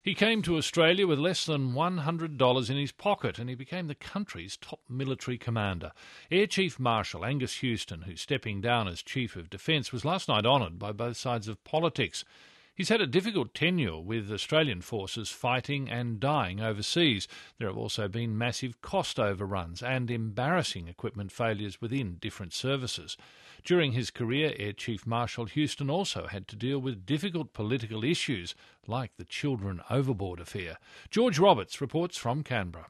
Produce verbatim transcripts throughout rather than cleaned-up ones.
He came to Australia with less than one hundred dollars in his pocket and he became the country's top military commander. Air Chief Marshal Angus Houston, who's stepping down as Chief of Defence, was last night honoured by both sides of politics. He's had a difficult tenure with Australian forces fighting and dying overseas. There have also been massive cost overruns and embarrassing equipment failures within different services. During his career, Air Chief Marshal Houston also had to deal with difficult political issues like the Children Overboard affair. George Roberts reports from Canberra.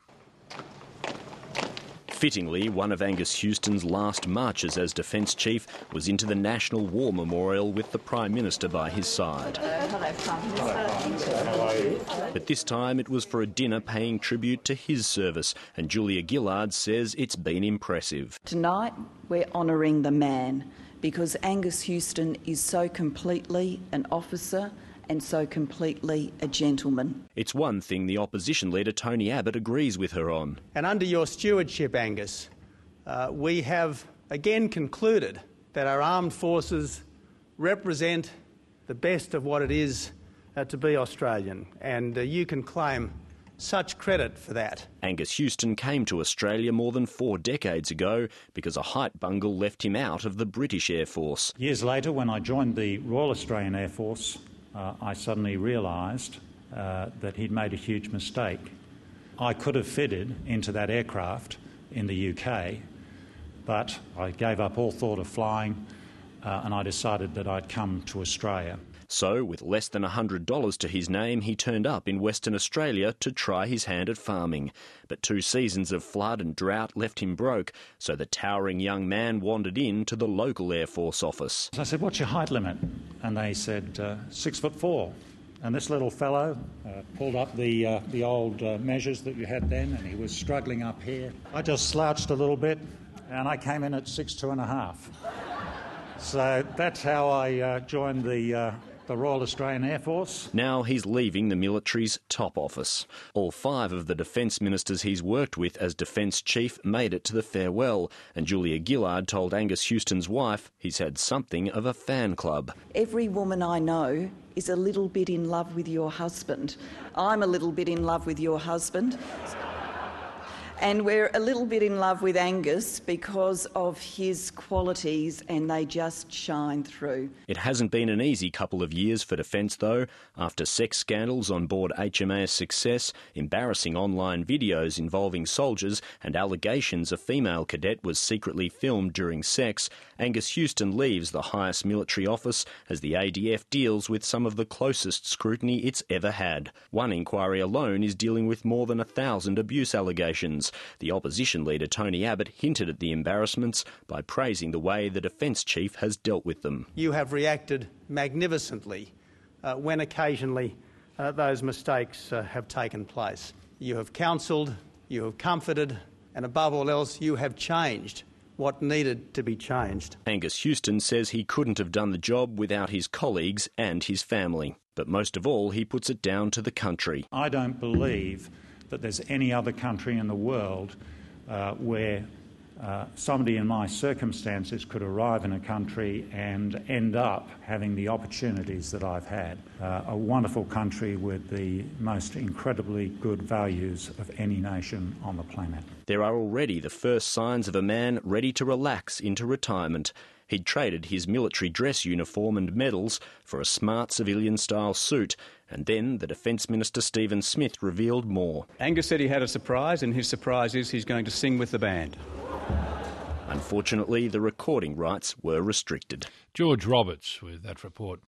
Fittingly, one of Angus Houston's last marches as Defence Chief was into the National War Memorial with the Prime Minister by his side. But this time it was for a dinner paying tribute to his service, and Julia Gillard says it's been impressive. Tonight we're honouring the man because Angus Houston is so completely an officer and so completely a gentleman. It's one thing the opposition leader Tony Abbott agrees with her on. And under your stewardship, Angus, uh, we have again concluded that our armed forces represent the best of what it is uh, to be Australian, and uh, you can claim such credit for that. Angus Houston came to Australia more than four decades ago because a height bungle left him out of the British Air Force. Years later, when I joined the Royal Australian Air Force, Uh, I suddenly realised uh, that he'd made a huge mistake. I could have fitted into that aircraft in the U K, but I gave up all thought of flying uh, and I decided that I'd come to Australia. So, with less than one hundred dollars to his name, he turned up in Western Australia to try his hand at farming. But two seasons of flood and drought left him broke, so the towering young man wandered in to the local Air Force office. So I said, "What's your height limit?" And they said, uh, six foot four. And this little fellow uh, pulled up the, uh, the old uh, measures that you had then, and he was struggling up here. I just slouched a little bit, and I came in at six two and a half. So that's how I uh, joined the... Uh, the Royal Australian Air Force. Now he's leaving the military's top office. All five of the defence ministers he's worked with as Defence Chief made it to the farewell, and Julia Gillard told Angus Houston's wife he's had something of a fan club. Every woman I know is a little bit in love with your husband. I'm a little bit in love with your husband. And we're a little bit in love with Angus because of his qualities, and they just shine through. It hasn't been an easy couple of years for Defence, though. After sex scandals on board H M A S Success, embarrassing online videos involving soldiers, and allegations a female cadet was secretly filmed during sex, Angus Houston leaves the highest military office as the A D F deals with some of the closest scrutiny it's ever had. One inquiry alone is dealing with more than a thousand abuse allegations. The opposition leader Tony Abbott hinted at the embarrassments by praising the way the Defence Chief has dealt with them. You have reacted magnificently uh, when occasionally uh, those mistakes uh, have taken place. You have counselled, you have comforted, and above all else, you have changed what needed to be changed. Angus Houston says he couldn't have done the job without his colleagues and his family. But most of all, he puts it down to the country. I don't believe that there's any other country in the world uh, where uh, somebody in my circumstances could arrive in a country and end up having the opportunities that I've had. Uh, a wonderful country with the most incredibly good values of any nation on the planet. There are already the first signs of a man ready to relax into retirement. He'd traded his military dress uniform and medals for a smart civilian-style suit, and then the Defence Minister Stephen Smith revealed more. Angus said he had a surprise, and his surprise is he's going to sing with the band. Unfortunately, the recording rights were restricted. George Roberts with that report.